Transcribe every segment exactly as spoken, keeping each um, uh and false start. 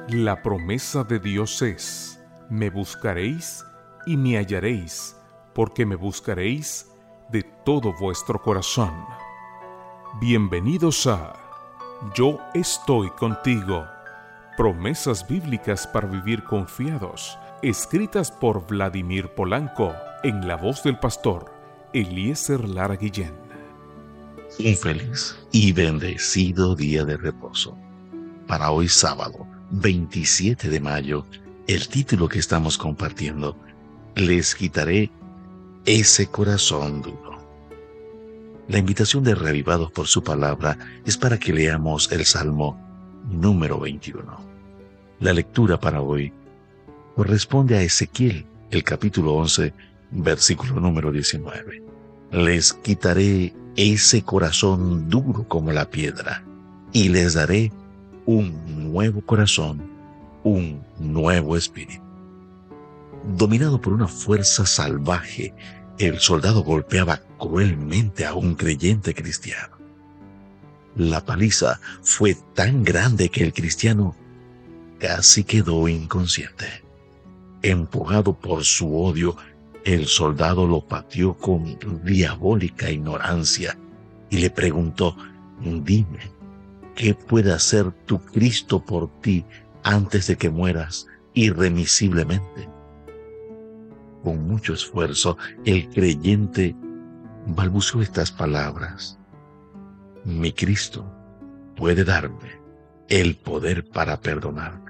La promesa de Dios es: me buscaréis y me hallaréis, porque me buscaréis de todo vuestro corazón. Bienvenidos a Yo estoy contigo. Promesas bíblicas para vivir confiados, escritas por Vladimir Polanco, en la voz del pastor Eliezer Lara Guillén. Un feliz y bendecido día de reposo. Para hoy sábado, veintisiete de mayo, el título que estamos compartiendo: Les quitaré ese corazón duro. La invitación de Reavivados por su palabra es para que leamos el Salmo número veintiuno. La lectura para hoy corresponde a Ezequiel, el capítulo once, versículo número diecinueve. Les quitaré ese corazón duro como la piedra, y les daré un nuevo corazón, un nuevo espíritu. Dominado por una fuerza salvaje, el soldado golpeaba cruelmente a un creyente cristiano. La paliza fue tan grande que el cristiano casi quedó inconsciente. Empujado por su odio, el soldado lo pateó con diabólica ignorancia y le preguntó: dime, ¿qué puede hacer tu Cristo por ti antes de que mueras irremisiblemente? Con mucho esfuerzo, el creyente balbuceó estas palabras: mi Cristo puede darme el poder para perdonarme.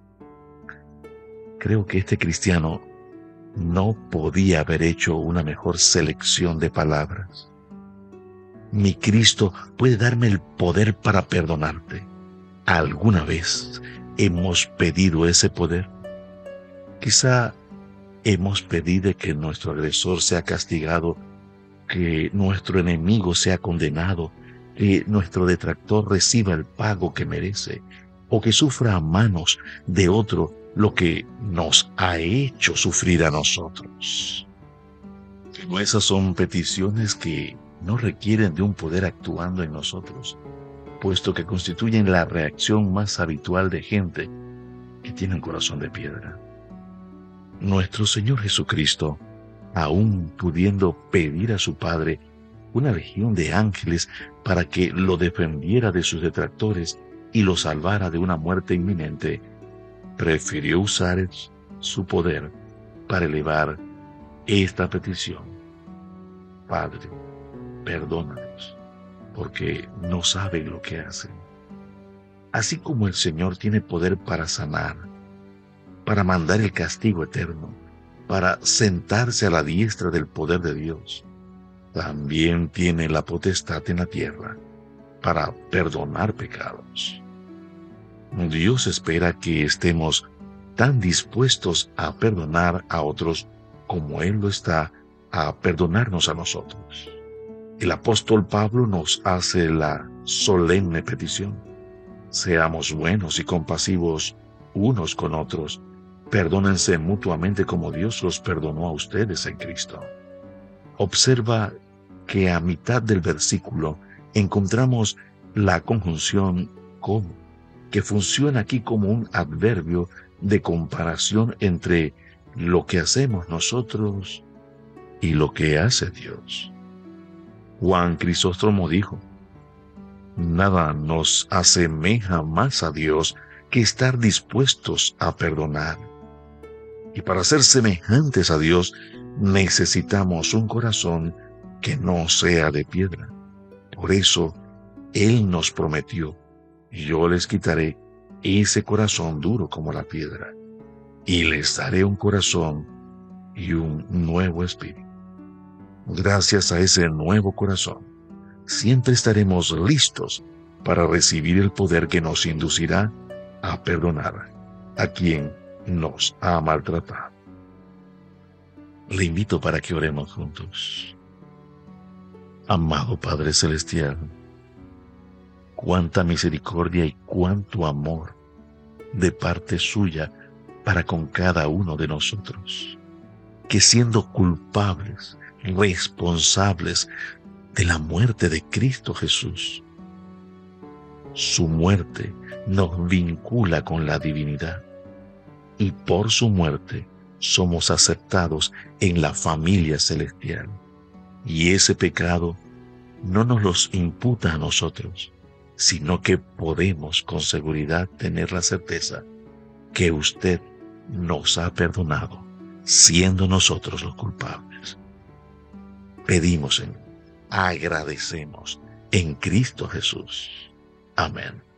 Creo que este cristiano no podía haber hecho una mejor selección de palabras. Mi Cristo puede darme el poder para perdonarte. ¿Alguna vez hemos pedido ese poder? Quizá hemos pedido que nuestro agresor sea castigado, que nuestro enemigo sea condenado, que nuestro detractor reciba el pago que merece, o que sufra a manos de otro lo que nos ha hecho sufrir a nosotros. Pero esas son peticiones que no requieren de un poder actuando en nosotros, puesto que constituyen la reacción más habitual de gente que tiene un corazón de piedra. Nuestro Señor Jesucristo, aún pudiendo pedir a su Padre una legión de ángeles para que lo defendiera de sus detractores y lo salvara de una muerte inminente, prefirió usar su poder para elevar esta petición: Padre, perdónanos, porque no saben lo que hacen. Así como el Señor tiene poder para sanar, para mandar el castigo eterno, para sentarse a la diestra del poder de Dios, también tiene la potestad en la tierra para perdonar pecados. Dios espera que estemos tan dispuestos a perdonar a otros como Él lo está a perdonarnos a nosotros. El apóstol Pablo nos hace la solemne petición: seamos buenos y compasivos unos con otros, perdónense mutuamente como Dios los perdonó a ustedes en Cristo. Observa que a mitad del versículo encontramos la conjunción como, que funciona aquí como un adverbio de comparación entre lo que hacemos nosotros y lo que hace Dios. Juan Crisóstomo dijo: nada nos asemeja más a Dios que estar dispuestos a perdonar. Y para ser semejantes a Dios necesitamos un corazón que no sea de piedra. Por eso Él nos prometió: yo les quitaré ese corazón duro como la piedra, y les daré un corazón y un nuevo espíritu. Gracias a ese nuevo corazón, siempre estaremos listos para recibir el poder que nos inducirá a perdonar a quien nos ha maltratado. Le invito para que oremos juntos. Amado Padre Celestial, cuánta misericordia y cuánto amor de parte suya para con cada uno de nosotros, que siendo culpables, responsables de la muerte de Cristo Jesús, Su muerte nos vincula con la divinidad y por su muerte somos aceptados en la familia celestial. Y ese pecado no nos los imputa a nosotros, sino que podemos con seguridad tener la certeza que usted nos ha perdonado, siendo nosotros los culpables. Pedimos, Señor, agradecemos en Cristo Jesús. Amén.